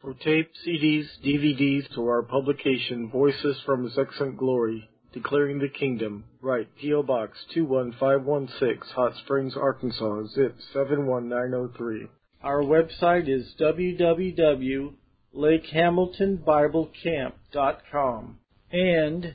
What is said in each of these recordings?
For tape, CDs, DVDs, to our publication, Voices from His Excellent Glory, Declaring the Kingdom, write P.O. Box 21516, Hot Springs, Arkansas, zip 71903. Our website is www.lakehamiltonbiblecamp.com and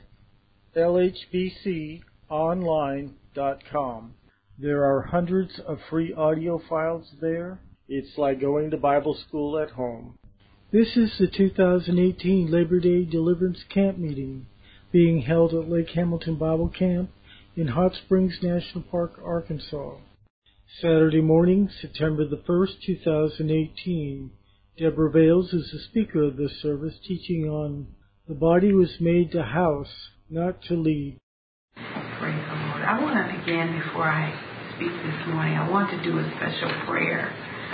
lhbconline.com. There are hundreds of free audio files there. It's like going to Bible school at home. This is the 2018 Labor Day Deliverance Camp Meeting being held at Lake Hamilton Bible Camp in Hot Springs National Park, Arkansas. Saturday morning, September the 1st, 2018. Deborah Vales is the speaker of this service, teaching on the body was made to house, not to lead. Praise the Lord. I want to begin before I speak this morning. I want to do a special prayer.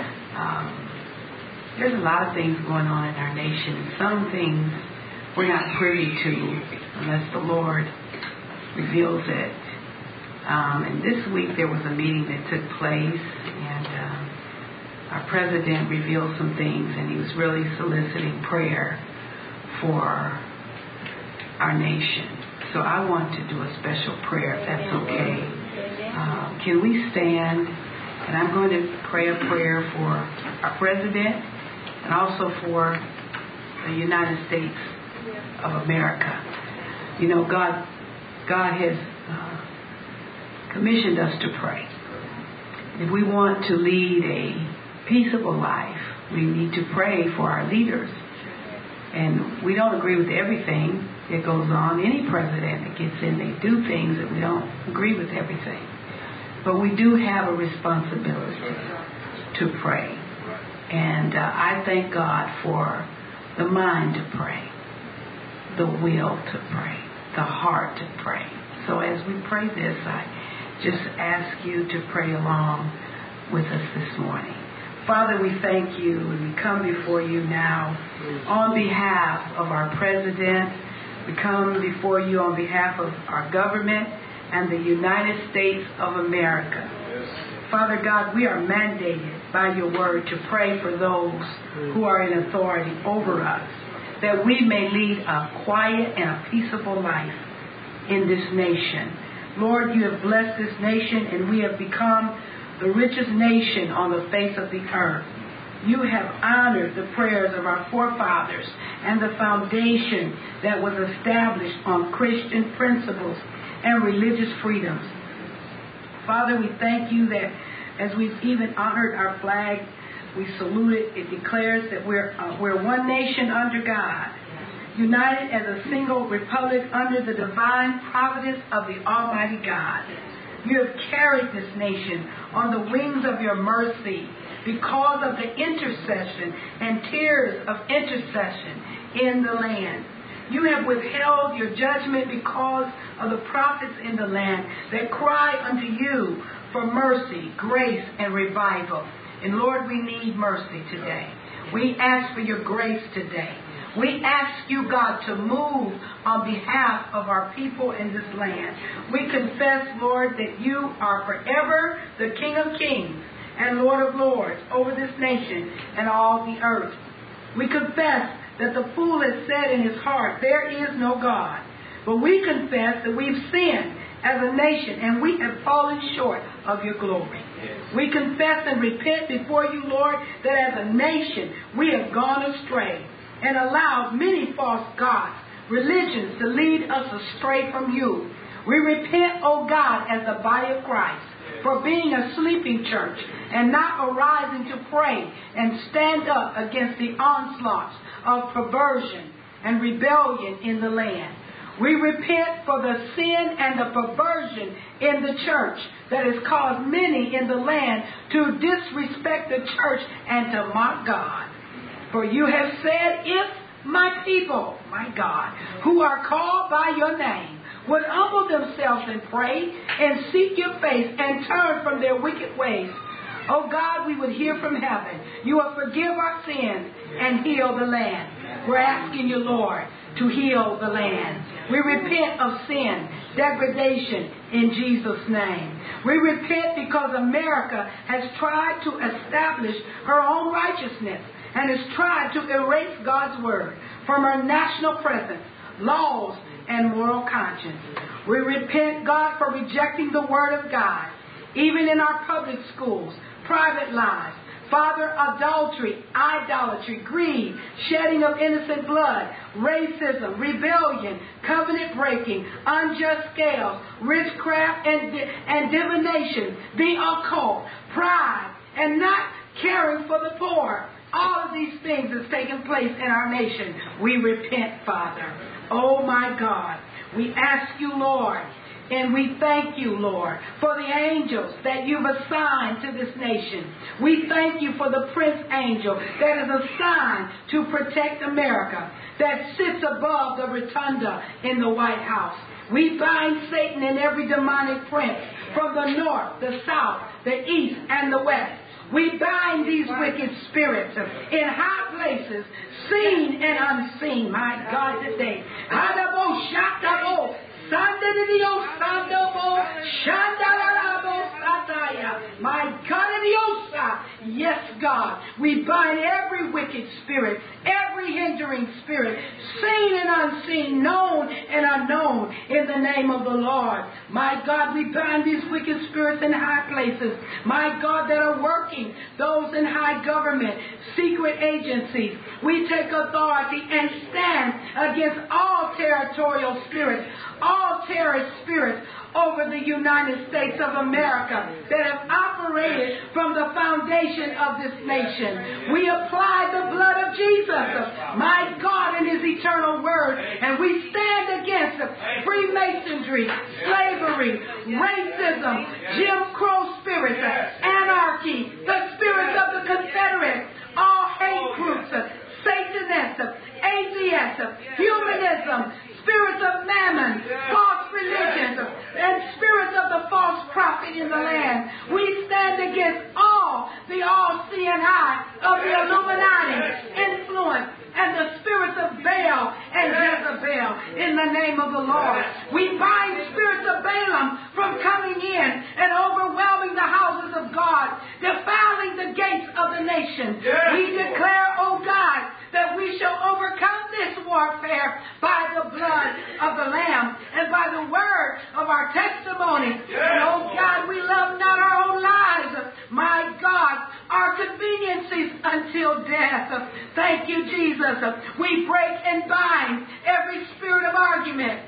There's a lot of things going on in our nation. Some things we're not privy to unless the Lord reveals it. And this week there was a meeting that took place, and our president revealed some things, and he was really soliciting prayer for our nation. So I want to do a special prayer, if that's okay. Can we stand? And I'm going to pray a prayer for our president and also for the United States of America. You know, God has commissioned us to pray. If we want to lead a peaceable life, we need to pray for our leaders. And we don't agree with everything that goes on. Any president that gets in, they do things that we don't agree with everything. But we do have a responsibility to pray. And I thank God for the mind to pray, the will to pray, the heart to pray. So as we pray this, I just ask you to pray along with us this morning. Father, we thank you, and we come before you now on behalf of our president. We come before you on behalf of our government and the United States of America. Father God, we are mandated by your word to pray for those who are in authority over us, that we may lead a quiet and a peaceable life in this nation. Lord, you have blessed this nation, and we have become the richest nation on the face of the earth. You have honored the prayers of our forefathers and the foundation that was established on Christian principles and religious freedoms. Father, we thank you that as we've even honored our flag, we salute it. It declares that we're one nation under God, united as a single republic under the divine providence of the Almighty God. You have carried this nation on the wings of your mercy because of the intercession and tears of intercession in the land. You have withheld your judgment because of the prophets in the land that cry unto you for mercy, grace, and revival. And Lord, we need mercy today. We ask for your grace today. We ask you, God, to move on behalf of our people in this land. We confess, Lord, that you are forever the King of Kings and Lord of Lords over this nation and all the earth. We confess that the fool has said in his heart, there is no God. But we confess that we've sinned as a nation and we have fallen short of your glory. We confess and repent before you, Lord, that as a nation we have gone astray and allowed many false gods, religions to lead us astray from you. We repent, O God, as the body of Christ, for being a sleeping church and not arising to pray and stand up against the onslaughts of perversion and rebellion in the land. We repent for the sin and the perversion in the church that has caused many in the land to disrespect the church and to mock God. For you have said, if my people, my God, who are called by your name, would humble themselves and pray and seek your face and turn from their wicked ways, oh God, we would hear from heaven. You will forgive our sins and heal the land. We're asking you, Lord, to heal the land. We repent of sin, degradation in Jesus' name. We repent because America has tried to establish her own righteousness and has tried to erase God's word from our national presence, laws, and moral conscience. We repent, God, for rejecting the word of God, even in our public schools, private lives. Father, adultery, idolatry, greed, shedding of innocent blood, racism, rebellion, covenant breaking, unjust scales, witchcraft and divination, the occult, pride, and not caring for the poor. All of these things is taking place in our nation. We repent, Father. Oh, my God. We ask you, Lord, and we thank you, Lord, for the angels that you've assigned to this nation. We thank you for the Prince Angel that is assigned to protect America, that sits above the rotunda in the White House. We bind Satan and every demonic prince from the north, the south, the east, and the west. We bind these wicked spirits in high places, seen and unseen. My God, today. My God, yes, God, we bind every wicked spirit, every hindering spirit, seen and unseen, known and unknown, in the name of the Lord. My God, we bind these wicked spirits in high places, my God, that are working, those in high government, secret agencies. We take authority and stand against all territorial spirits, all terrorist spirits over the United States of America that have operated from the foundation of this nation. We apply the blood of Jesus, my God, and his eternal word, and we stand against Freemasonry, slavery, racism, Jim Crow spirits, anarchy, the spirits of the Confederates, all hate groups, Satanists, atheists, humanism, spirits of mammon, false religions, and spirits of the false prophet in the land. We stand against all the all-seeing eye of the Illuminati influence and the spirits of Baal and Jezebel in the name of the Lord. We bind spirits of Balaam from coming in and overwhelming the houses of God, defiling the gates of the nation. We declare, oh God, that we shall overcome this warfare by the blood of the Lamb and by the word of our testimony. And oh God, we love not our own lives, my God, our conveniences until death. Thank you, Jesus. We break and bind every spirit of argument,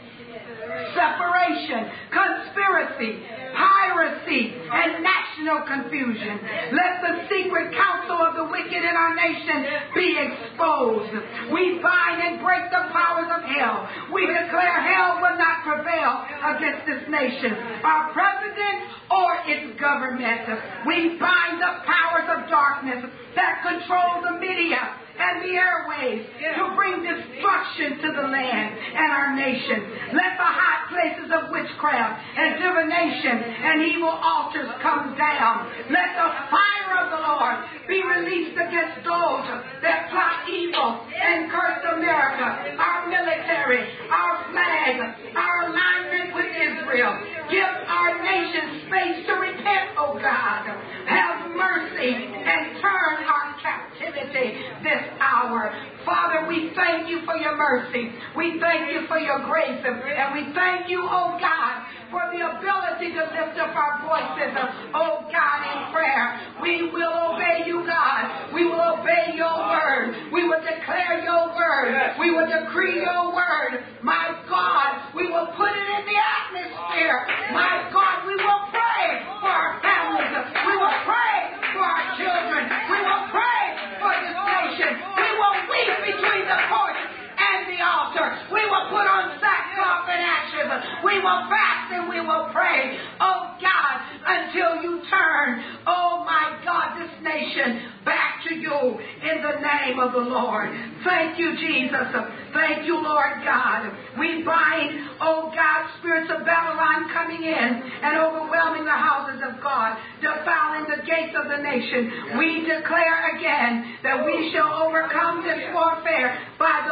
separation, conspiracy, piracy, and national confusion. Let the secret counsel of the wicked in our nation be exposed. We bind and break the powers of hell. We declare hell will not prevail against this nation, our president, or its government. We bind the powers of darkness that control the media and the airwaves to bring destruction to the land and our nation. Let the high places of witchcraft and divination and evil altars come down. Let the fire of the Lord be released against those that plot evil and curse America, our military, our flag, our alignment with Israel. Give our nation space to repent, oh God. Have mercy and turn our captivity this hour. Father, we thank you for your mercy. We thank you for your grace. And we thank you, oh God, for the ability to lift up our voices, oh God, in prayer. We will obey you, God. We will obey your word. We will declare your word. We will decree your word. My God, we will put it in the atmosphere. My God, we will pray for our families. We will pray for our children. We will pray for this nation. We will weep between the porch and the altar. We will put on sackcloth and ashes. We will fast and we will pray, oh God, until you turn, oh my God, this nation back to you in the name of the Lord. Thank you, Jesus. Thank you, Lord God. We bind, oh God, spirits of Babylon coming in and overwhelming the houses of God, defiling the gates of the nation. We declare again that we shall overcome this warfare by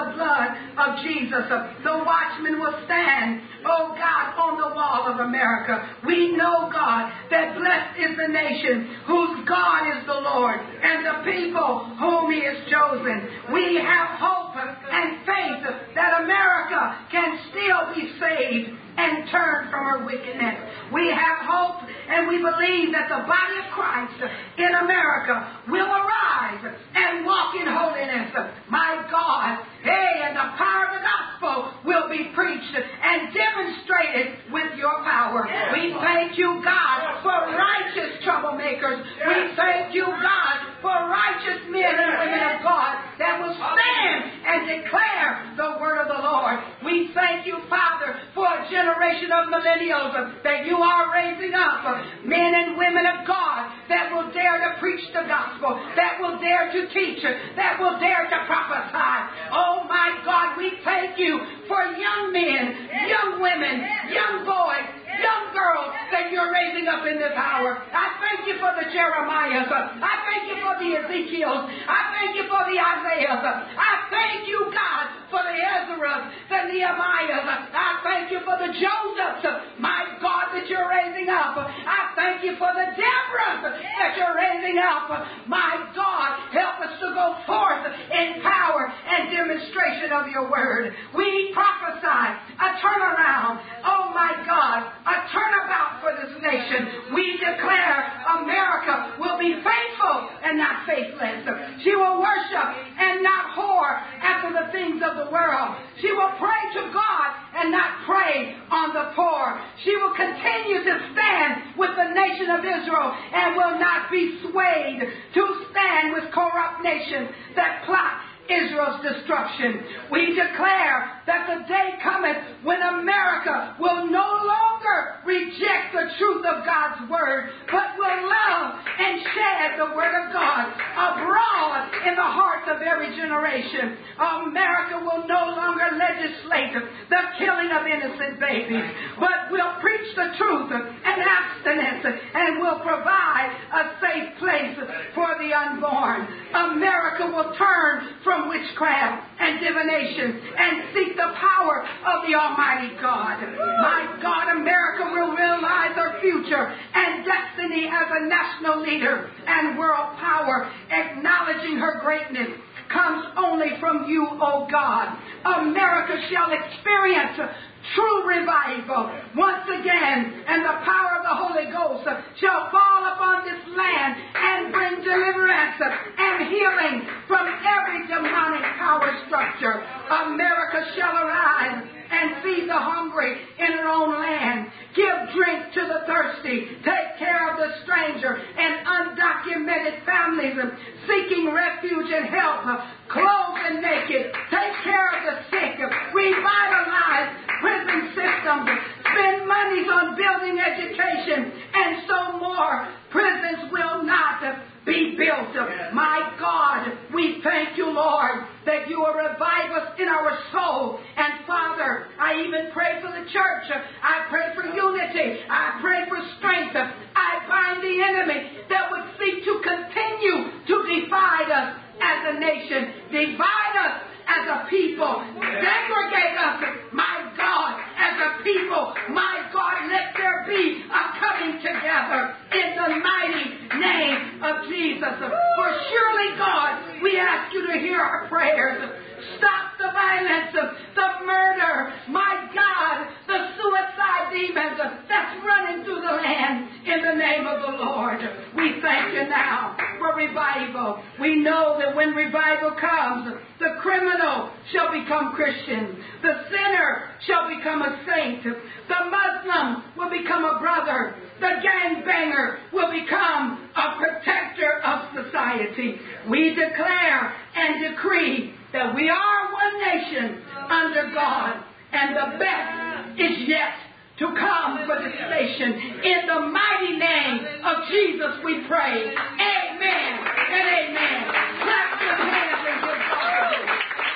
of Jesus. The watchman will stand, oh God, on the wall of America. We know, God, that blessed is the nation whose God is the Lord and the people whom He has chosen. We have hope and faith that America can still be saved and turn from her wickedness. We have hope and we believe that the body of Christ in America will arise and walk in holiness. My God, and the power of the gospel will be preached and demonstrated with your power. We thank you, God, for righteous troublemakers. We thank you, God, for righteous men and women of God that will stand and declare the word of the Lord. We thank you, Father, for a generation of millennials that you are raising up, men and women of God that will dare to preach the gospel, that will dare to teach, that will dare to prophesy. Oh my God, we thank you for young men, young women, young boys, young girls that you're raising up in this hour. I thank you for the Jeremiahs. I thank you for the Ezekiels. I thank you for the Isaiahs. I thank you, God, for the Ezras, the Nehemiahs. I thank you for the Josephs, my God, that you're raising up. I thank you for the Deborahs that you're raising up. My God, help us to go forth in power and demonstration of your word. We prophesy a turnaround. Oh my God, a turnabout for this nation. We declare America will be faithful and not faithless. She will worship and not whore after the things of the world. She will pray to God and not prey on the poor. She will continue to stand with the nation of Israel and will not be swayed to stand with corrupt nations that plot Israel's destruction. We declare that the day cometh when America will no longer reject the truth of God's word, but will love and shed the word of God abroad in the hearts of every generation. America will no longer legislate the killing of innocent babies, but will preach the truth and abstinence and will provide a safe place for the unborn. America will turn from witchcraft and divination and seek the power of the Almighty God. My God, America will realize her future and destiny as a national leader and world power, acknowledging her greatness comes only from you, O God. America shall experience true revival once again, and the power of the Holy Ghost shall fall upon this land and bring deliverance and healing from every demonic power structure. America shall arise and feed the hungry in her own land, give drink to the thirsty, take care of the stranger and undocumented families seeking refuge and help, clothe the naked, take care of the sick, revitalize prison systems, spend monies on building education, and so more. Prisons will not be built. My God, we thank you, Lord, that you will revive us in our soul. And Father, I even pray for the church. I pray for unity. I pray for strength. I bind the enemy that would seek to continue to divide us as a nation, divide us as a people, segregate us, my God, as a people. My God, let there be a coming together in the mighty name of Jesus. For surely, God, we ask you to hear our prayers. Stop the violence, the murder, my God, the suicide demons that's running through the land in the name of the Lord. We thank you now for revival. We know that when revival comes, the criminal shall become Christian. The sinner shall become a saint. The Muslim will become a brother. The gangbanger will become a protector of society. We declare and decree that we are one nation under God, and the best is yet to come for this nation. In the mighty name of Jesus we pray. Amen and amen. Clap your hands and give God praise.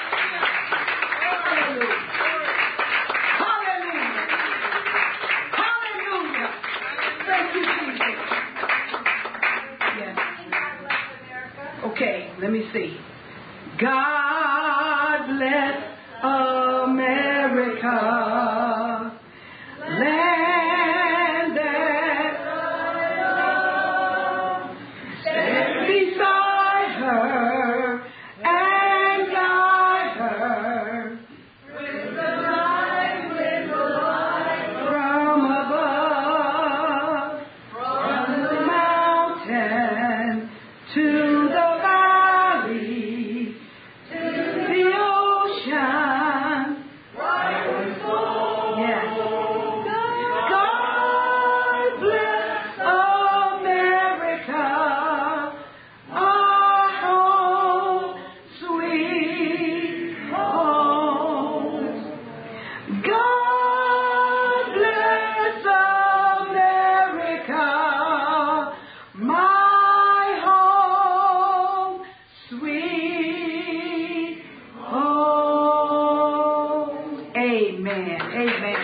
Hallelujah. Hallelujah. Hallelujah. Thank you, Jesus. Yes. Okay, let me see. God bless us. America, land that stand beside her and guide her with the light from above, from the mountain to the valley, to the ocean. Yes. God bless America, our home, sweet home. God bless America, my home, sweet home. Amen. Amen.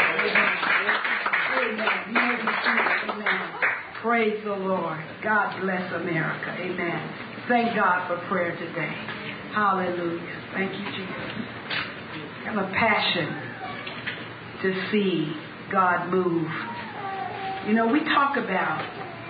Amen. Amen. Praise the Lord. God bless America. Amen. Thank God for prayer today. Hallelujah. Thank you, Jesus. I have a passion to see God move. You know, we talk about,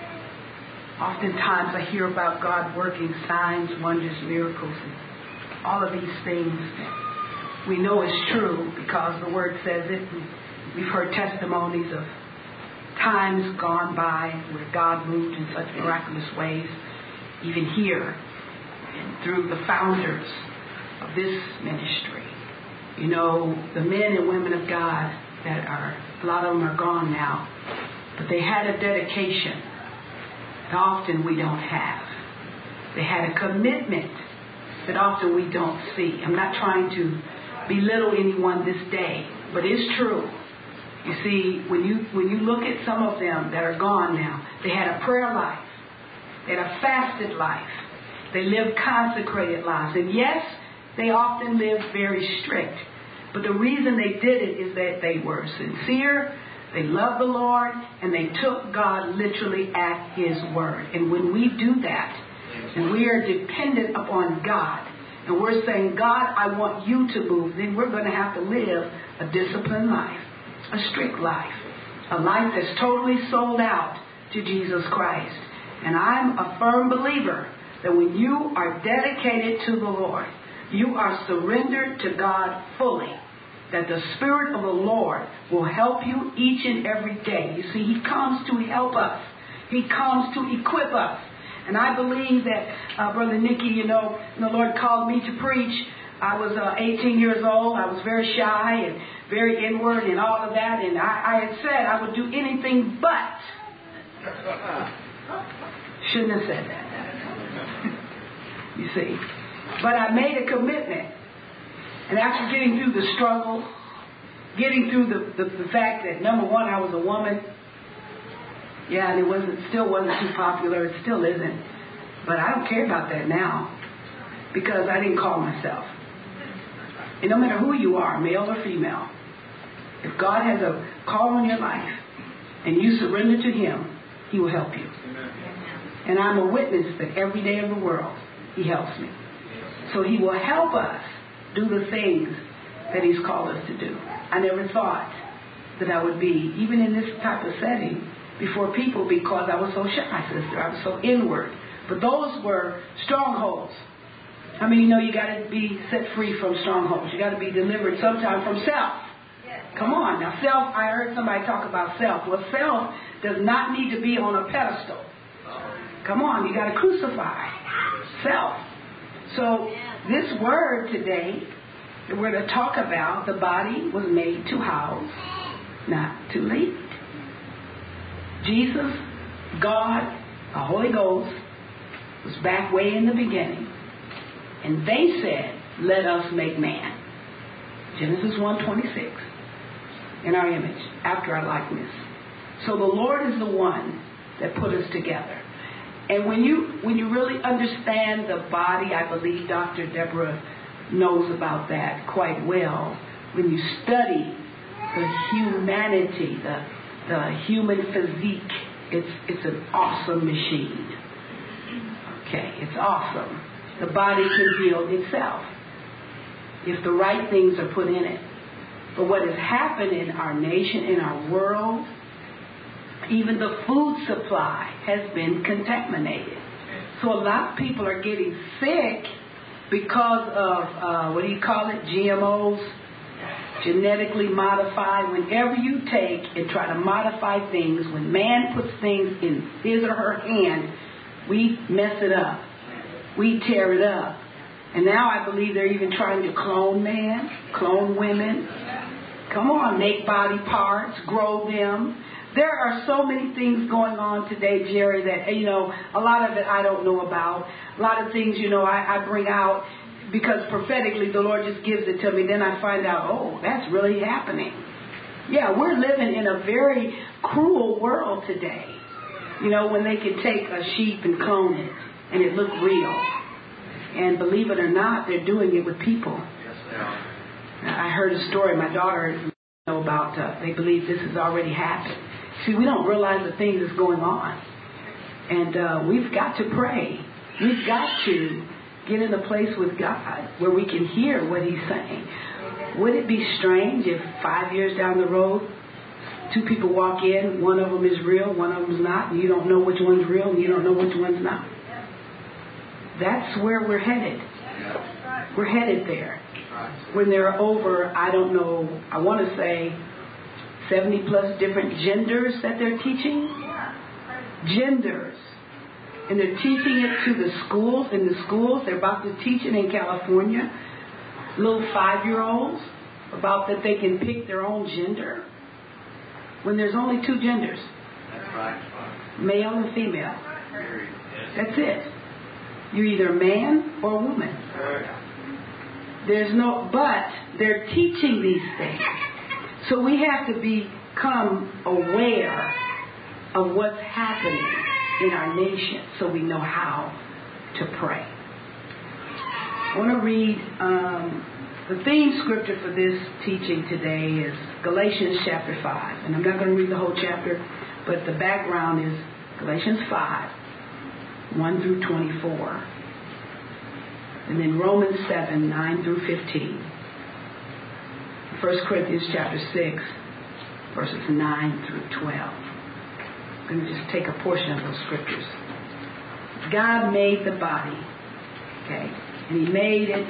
oftentimes I hear about God working signs, wonders, miracles, and all of these things. We know it's true because the Word says it. We've heard testimonies of times gone by where God moved in such miraculous ways, even here, and through the founders of this ministry. You know, the men and women of God that are, a lot of them are gone now, but they had a dedication that often we don't have. They had a commitment that often we don't see. I'm not trying to belittle anyone this day, but it's true. You see, when you look at some of them that are gone now, they had a prayer life. They had a fasted life. They lived consecrated lives. And yes, they often lived very strict. But the reason they did it is that they were sincere, they loved the Lord, and they took God literally at His word. And when we do that, and we are dependent upon God, and we're saying, God, I want you to move, then we're going to have to live a disciplined life, a strict life, a life that's totally sold out to Jesus Christ. And I'm a firm believer that when you are dedicated to the Lord, you are surrendered to God fully, that the Spirit of the Lord will help you each and every day. You see, He comes to help us. He comes to equip us. And I believe that, Brother Nicky, you know, when the Lord called me to preach, I was 18 years old. I was very shy and very inward and all of that. And I had said I would do anything but. Shouldn't have said that. You see. But I made a commitment. And after getting through the struggle, getting through the fact that, number one, I was a woman. Yeah, and it still wasn't too popular. It still isn't. But I don't care about that now because I didn't call myself. And no matter who you are, male or female, if God has a call on your life and you surrender to Him, He will help you. Amen. And I'm a witness that every day of the world, He helps me. So He will help us do the things that He's called us to do. I never thought that I would be, even in this type of setting, before people because I was so shy, sister. I was so inward. But those were strongholds. I mean, you know, you got to be set free from strongholds. You got to be delivered sometimes from self. Come on. Now, self, I heard somebody talk about self. Well, self does not need to be on a pedestal. Come on. You got to crucify self. So this word today that we're going to talk about, the body was made to house, not to lead. Jesus, God, the Holy Ghost, was back way in the beginning. And they said, let us make man. Genesis 1:26. In our image, after our likeness. So the Lord is the one that put us together. And when you really understand the body, I believe Dr. Deborah knows about that quite well. When you study the humanity, the human physique, it's an awesome machine. Okay, it's awesome. The body can heal itself if the right things are put in it. But what has happened in our nation, in our world, even the food supply has been contaminated. So a lot of people are getting sick because of, GMOs, genetically modified. Whenever you take and try to modify things, when man puts things in his or her hand, we mess it up. We tear it up. And now I believe they're even trying to clone man, clone women. Come on, make body parts, grow them. There are so many things going on today, Jerry, that, a lot of it I don't know about. A lot of things, I bring out because prophetically the Lord just gives it to me. Then I find out, oh, that's really happening. Yeah, we're living in a very cruel world today. When they can take a sheep and clone it and it look real. And believe it or not, they're doing it with people. Yes, they are. I heard a story my daughter about, they believe this has already happened. See, we don't realize the things that's going on. And we've got to pray. We've got to get in a place with God where we can hear what He's saying. Would it be strange if 5 years down the road, two people walk in, one of them is real, one of them is not, and you don't know which one's real and you don't know which one's not? That's where we're headed. We're headed there. When there are over, I don't know, I want to say 70 plus different genders that they're teaching. Genders. And they're teaching it to the schools. In the schools, they're about to teach it in California. Little 5-year-olds about that they can pick their own gender. When there's only two genders. Male and female. That's it. You're either a man or a woman. But they're teaching these things. So we have to become aware of what's happening in our nation so we know how to pray. I want to read the theme scripture for this teaching today is Galatians chapter 5. And I'm not going to read the whole chapter, but the background is Galatians 5, 1 through 24. And then Romans 7, 9 through 15. 1 Corinthians chapter 6, verses 9 through 12. I'm going to just take a portion of those scriptures. God made the body, okay, and He made it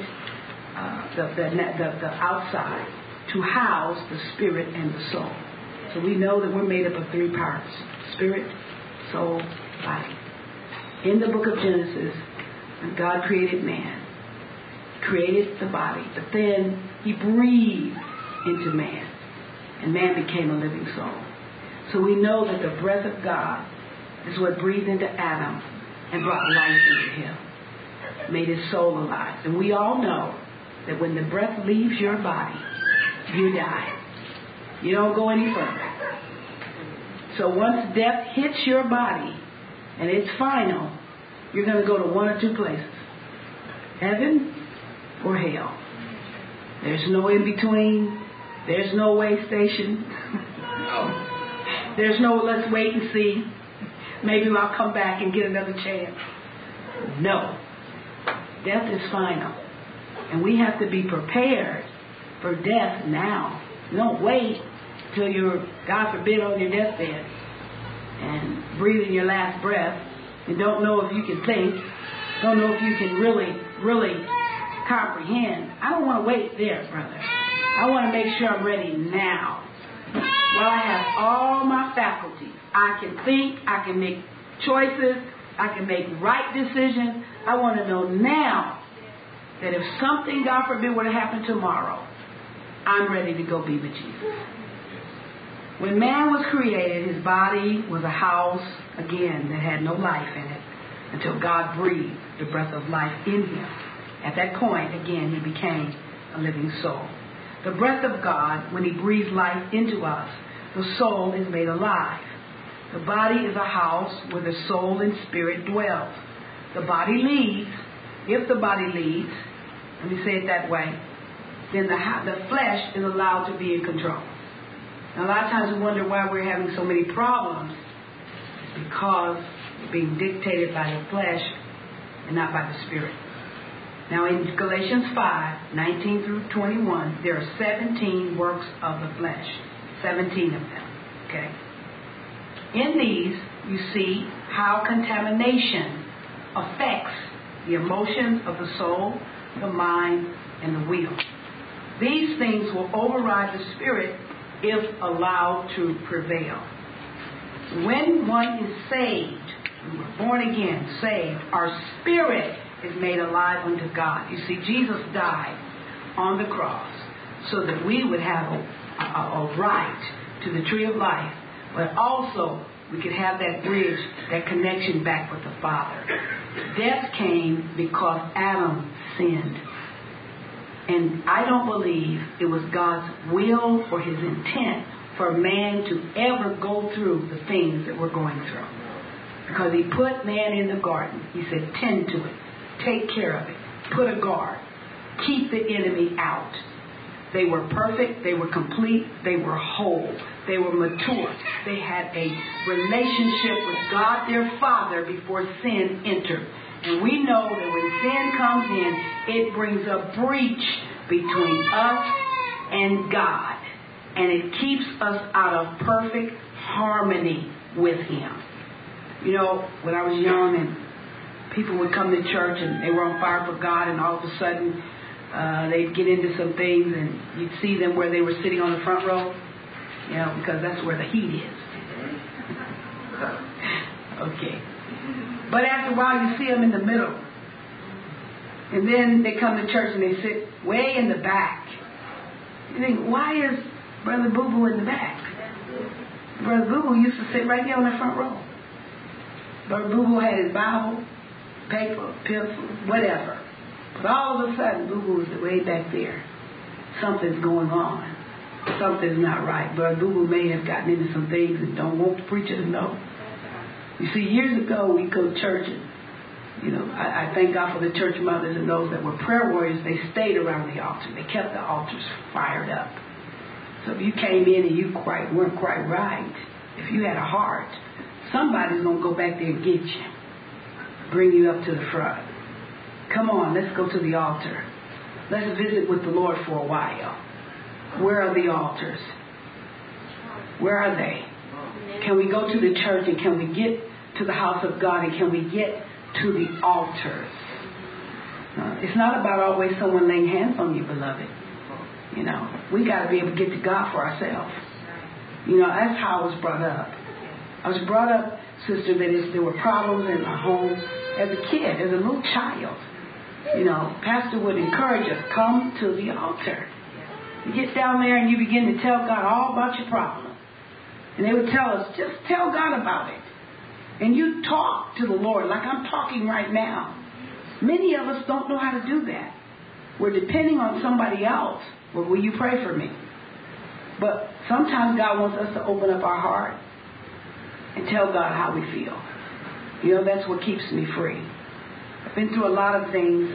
the outside to house the spirit and the soul. So we know that we're made up of three parts: spirit, soul, body. In the book of Genesis, when God created man, created the body, but then He breathed into man, and man became a living soul. So we know that the breath of God is what breathed into Adam and brought life into him, made his soul alive. And we all know that when the breath leaves your body, you die. You don't go any further. So once death hits your body, and it's final, you're going to go to one or two places: heaven or hell. There's no in between. There's no way station. There's no let's wait and see. Maybe I'll come back and get another chance. No. Death is final. And we have to be prepared for death now. You don't wait till you're, God forbid, on your deathbed and breathing your last breath and don't know if you can think, don't know if you can really comprehend. I don't want to wait there, brother. I want to make sure I'm ready now. While I have all my faculties, I can think, I can make choices, I can make right decisions. I want to know now that if something, God forbid, were to happen tomorrow, I'm ready to go be with Jesus. When man was created, his body was a house, again, that had no life in it until God breathed the breath of life in him. At that point, again, he became a living soul. The breath of God, when He breathes life into us, the soul is made alive. The body is a house where the soul and spirit dwells. The body leaves. If the body leaves, let me say it that way, then the flesh is allowed to be in control. Now, a lot of times we wonder why we're having so many problems. It's because we're being dictated by the flesh and not by the spirit. Now in Galatians 5:19 through 21, there are 17 works of the flesh. 17 of them. Okay? In these, you see how contamination affects the emotions of the soul, the mind, and the will. These things will override the spirit if allowed to prevail. When one is saved, we were born again, saved, our spirit is made alive unto God. You see, Jesus died on the cross so that we would have a right to the tree of life, but also we could have that bridge, that connection back with the Father. Death came because Adam sinned. And I don't believe it was God's will or his intent for man to ever go through the things that we're going through. Because he put man in the garden. He said, tend to it. Take care of it. Put a guard. Keep the enemy out. They were perfect. They were complete. They were whole. They were mature. They had a relationship with God, their Father, before sin entered. And we know that when sin comes in, it brings a breach between us and God. And it keeps us out of perfect harmony with Him. You know, when I was young and people would come to church and they were on fire for God, and all of a sudden they'd get into some things and you'd see them where they were sitting on the front row, you know, because that's where the heat is. Okay. But after a while you see them in the middle. And then they come to church and they sit way in the back. You think, why is Brother Boo Boo in the back? Brother Boo Boo used to sit right there on the front row. Brother Boo Boo had his Bible, paper, pencil, whatever. But all of a sudden, Boo Boo is way back there. Something's going on. Something's not right. Brother Boo Boo may have gotten into some things and don't want the preacher to know. You see, years ago, we go to church and, you know, I thank God for the church mothers and those that were prayer warriors. They stayed around the altar. They kept the altars fired up. So if you came in and you weren't quite right, if you had a heart, somebody's going to go back there and get you, bring you up to the front. Come on, let's go to the altar. Let's visit with the Lord for a while. Where are the altars? Where are they? Can we go to the church and can we get to the house of God and can we get to the altars? It's not about always someone laying hands on you, beloved. You know, we got to be able to get to God for ourselves. You know, that's how I was brought up. I was brought up, sister, that there were problems in my home as a kid, as a little child. You know, pastor would encourage us, come to the altar. You get down there and you begin to tell God all about your problem. And they would tell us, just tell God about it. And you talk to the Lord like I'm talking right now. Many of us don't know how to do that. We're depending on somebody else. Well, will you pray for me? But sometimes God wants us to open up our heart and tell God how we feel. You know, that's what keeps me free. I've been through a lot of things.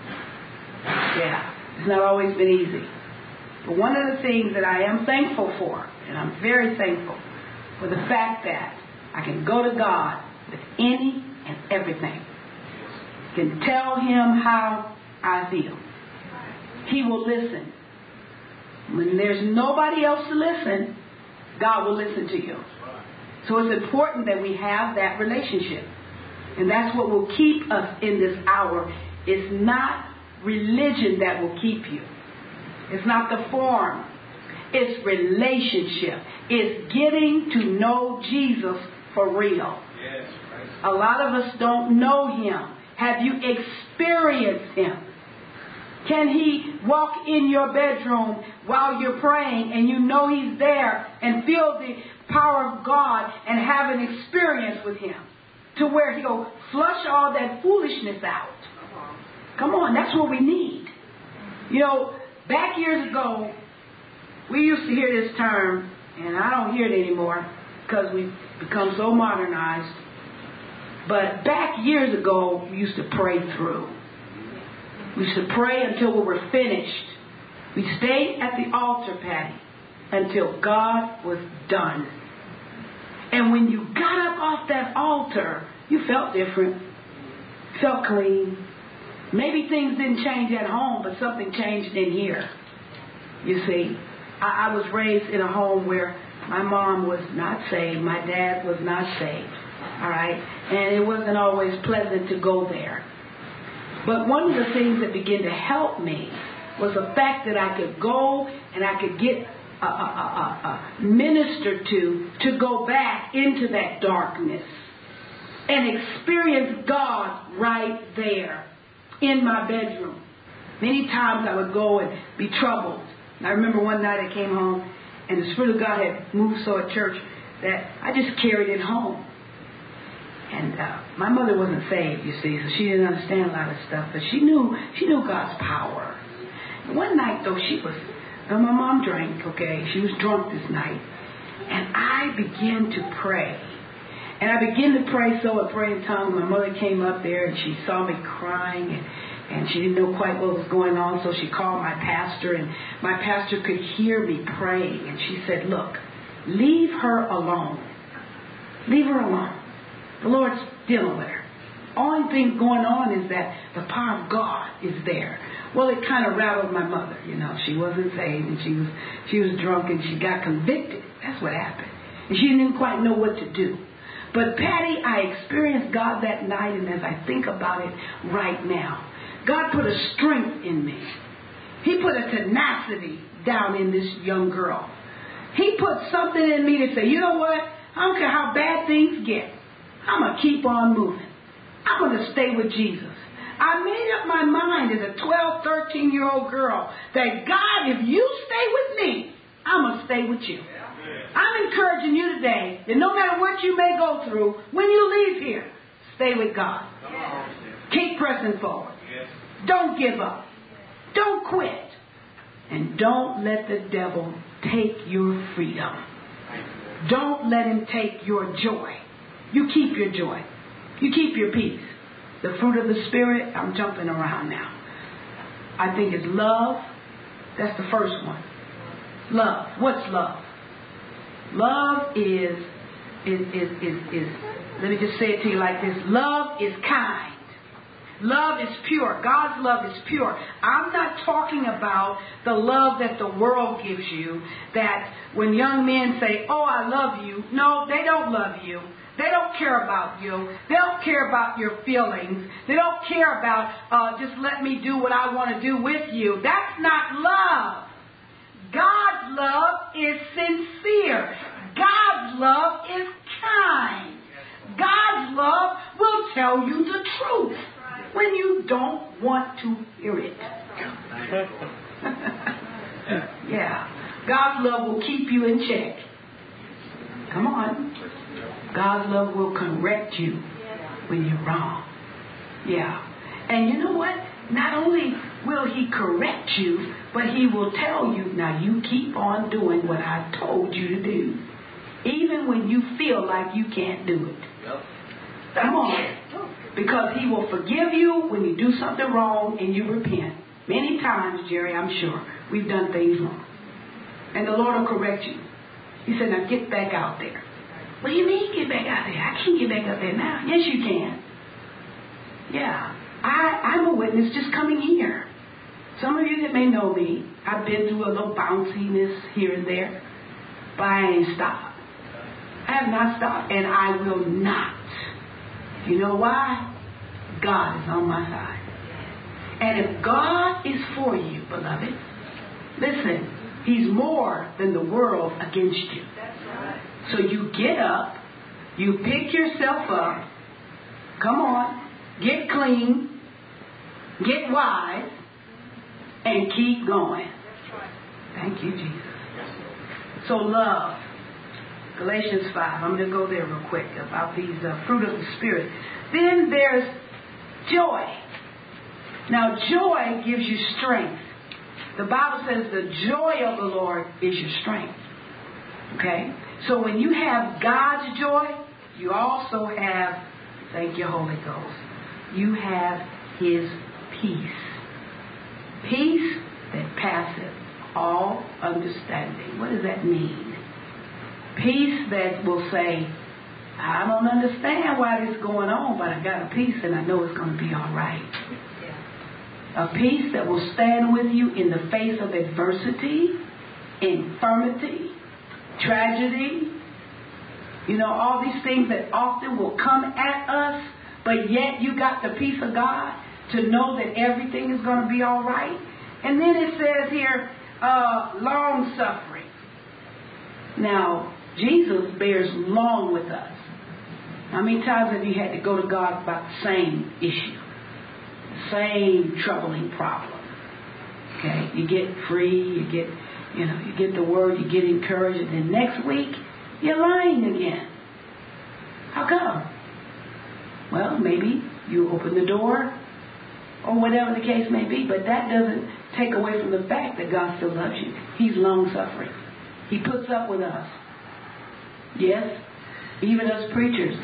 Yeah, it's not always been easy. But one of the things that I am thankful for, and I'm very thankful for the fact that I can go to God with any and everything. Can tell Him how I feel. He will listen. When there's nobody else to listen, God will listen to you. So it's important that we have that relationship. And that's what will keep us in this hour. It's not religion that will keep you. It's not the form. It's relationship. It's getting to know Jesus for real. Yes, right. A lot of us don't know Him. Have you experienced Him? Can He walk in your bedroom while you're praying and you know He's there and feel the power of God and have an experience with Him to where He'll flush all that foolishness out? Come on, that's what we need. You know, back years ago, we used to hear this term, and I don't hear it anymore because we've become so modernized. But back years ago, we used to pray through. We used to pray until we were finished. We stayed at the altar, Patty, until God was done. And when you got up off that altar, you felt different. Felt clean. Maybe things didn't change at home, but something changed in here. You see, I was raised in a home where my mom was not saved, my dad was not saved. All right? And it wasn't always pleasant to go there. But one of the things that began to help me was the fact that I could go and I could get ministered to go back into that darkness and experience God right there in my bedroom. Many times I would go and be troubled. And I remember one night I came home and the Spirit of God had moved so at church that I just carried it home. And my mother wasn't saved, you see, so she didn't understand a lot of stuff, but she knew God's power. And one night, though, my mom drank, okay, she was drunk this night, and I began to pray. And I began to pray and pray in tongues. My mother came up there, and she saw me crying, and she didn't know quite what was going on, so she called my pastor, and my pastor could hear me praying, and she said, look, leave her alone. Leave her alone. The Lord's dealing with her. Only thing going on is that the power of God is there. Well, it kind of rattled my mother. You know, she wasn't saved, and she was drunk, and she got convicted. That's what happened. And she didn't quite know what to do. But Patty, I experienced God that night, and as I think about it right now, God put a strength in me. He put a tenacity down in this young girl. He put something in me to say, you know what? I don't care how bad things get. I'm going to keep on moving. I'm going to stay with Jesus. I made up my mind as a 12, 13-year-old girl that God, if you stay with me, I'm going to stay with you. I'm encouraging you today that no matter what you may go through, when you leave here, stay with God. Keep pressing forward. Don't give up. Don't quit. And don't let the devil take your freedom. Don't let him take your joy. You keep your joy. You keep your peace. The fruit of the Spirit, I'm jumping around now. I think it's love. That's the first one. Love. What's love? Love is let me just say it to you like this. Love is kind. Love is pure. God's love is pure. I'm not talking about the love that the world gives you, that when young men say, oh, I love you. No, they don't love you. They don't care about you. They don't care about your feelings. They don't care about just let me do what I want to do with you. That's not love. God's love is sincere. God's love is kind. God's love will tell you the truth when you don't want to hear it. Yeah. God's love will keep you in check. Come on. God's love will correct you when you're wrong. Yeah. And you know what? Not only will he correct you, but he will tell you, now you keep on doing what I told you to do. Even when you feel like you can't do it. Come on. Because he will forgive you when you do something wrong and you repent. Many times, Jerry, I'm sure, we've done things wrong. And the Lord will correct you. He said, now get back out there. What do you mean get back out there? I can't get back up there now. Yes, you can. Yeah. I'm a witness just coming here. Some of you that may know me, I've been through a little bounciness here and there, but I ain't stopped. I have not stopped, and I will not. You know why? God is on my side. And if God is for you, beloved, listen, he's more than the world against you. So you get up, you pick yourself up, come on, get clean, get wise, and keep going. Thank you, Jesus. So love. Galatians 5. I'm going to go there real quick about these fruit of the Spirit. Then there's joy. Now, joy gives you strength. The Bible says the joy of the Lord is your strength. Okay? So when you have God's joy, you also have, thank you, Holy Ghost, you have his peace. Peace that passeth all understanding. What does that mean? Peace that will say, I don't understand why this is going on, but I got a peace and I know it's going to be all right. A peace that will stand with you in the face of adversity, infirmity, tragedy. You know, all these things that often will come at us, but yet you got the peace of God to know that everything is going to be all right. And then it says here, long suffering. Now, Jesus bears long with us. How many times have you had to go to God about the same issue? Same troubling problem. Okay, you get free, you get the word, you get encouraged, and then next week you're lying again. How come? Well, maybe you open the door, or whatever the case may be, but that doesn't take away from the fact that God still loves you. He's long-suffering. He puts up with us. Yes, even us preachers.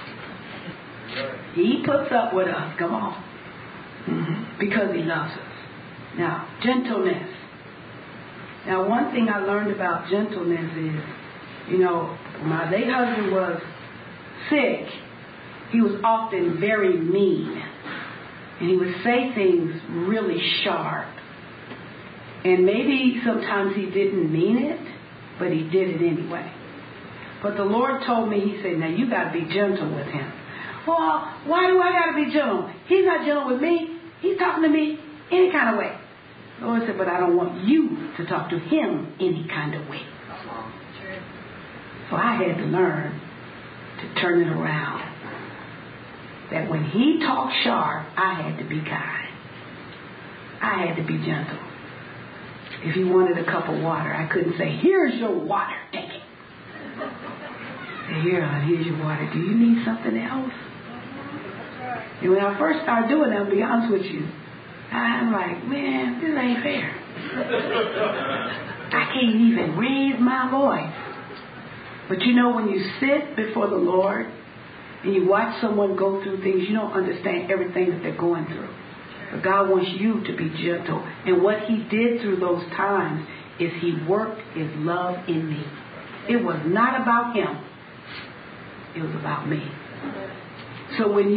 He puts up with us. Come on. Because He loves us. Now, gentleness. Now, one thing I learned about gentleness is, you know, my late husband was sick. He was often very mean. And he would say things really sharp. And maybe sometimes he didn't mean it, but he did it anyway. But the Lord told me, He said, now you got to be gentle with him. Well, why do I got to be gentle? He's not gentle with me. He's talking to me any kind of way. The Lord said, but I don't want you to talk to him any kind of way. So I had to learn to turn it around. That when he talked sharp, I had to be kind. I had to be gentle. If he wanted a cup of water, I couldn't say, here's your water, take it. Say, here's your water. Do you need something else? And when I first started doing that, I'll be honest with you, I'm like, man, this ain't fair. I can't even raise my voice. But you know, when you sit before the Lord and you watch someone go through things, you don't understand everything that they're going through. But God wants you to be gentle. And what He did through those times is He worked His love in me. It was not about Him. It was about me. So when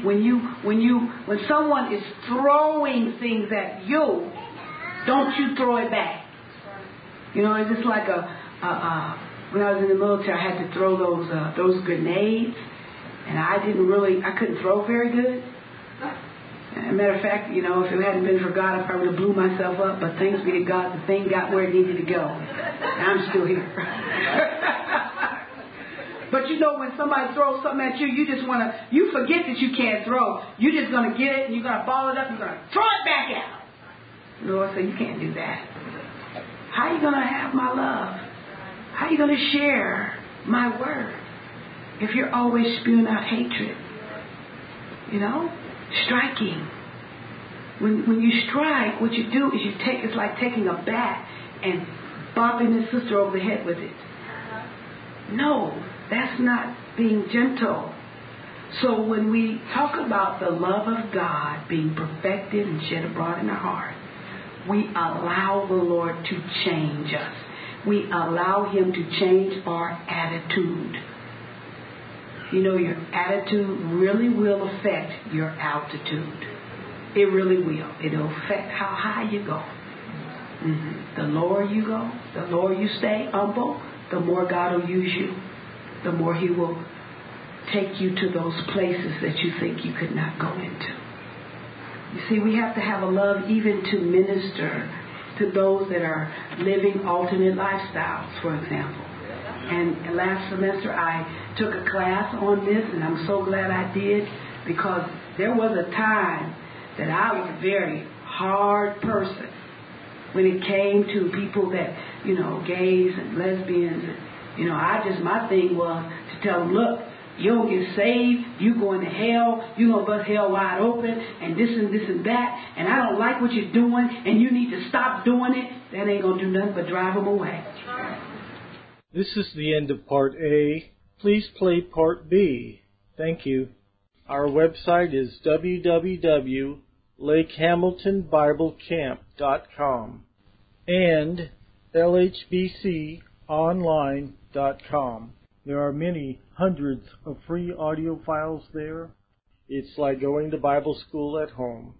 someone is throwing things at you, don't you throw it back. You know, it's just like when I was in the military, I had to throw those grenades, and I couldn't throw very good. As a matter of fact, you know, if it hadn't been for God, I probably would have blew myself up. But thanks be to God, the thing got where it needed to go. And I'm still here. But you know, when somebody throws something at you, you forget that you can't throw. You're just going to get it, and you're going to ball it up, and you're going to throw it back out. The Lord said, you can't do that. How are you going to have my love? How are you going to share my word if you're always spewing out hatred? You know? Striking. When you strike, what you do is it's like taking a bat and bopping the sister over the head with it. No, that's not being gentle. So when we talk about the love of God being perfected and shed abroad in our heart, we allow the Lord to change us. We allow Him to change our attitude. You know, your attitude really will affect your altitude. It really will. It'll affect how high you go. The lower you go, the lower you stay humble, the more God will use you. The more He will take you to those places that you think you could not go into. You see, we have to have a love even to minister to those that are living alternate lifestyles, for example. And last semester I took a class on this, and I'm so glad I did, because there was a time that I was a very hard person when it came to people that, you know, gays and lesbians. And, you know, my thing was to tell them, look, you don't get saved, you going to hell, you going to bust hell wide open, and this and that, and I don't like what you're doing, and you need to stop doing it. That ain't going to do nothing but drive them away. This is the end of Part A. Please play Part B. Thank you. Our website is www.lakehamiltonbiblecamp.com and lhbconline.com. There are many hundreds of free audio files there. It's like going to Bible school at home.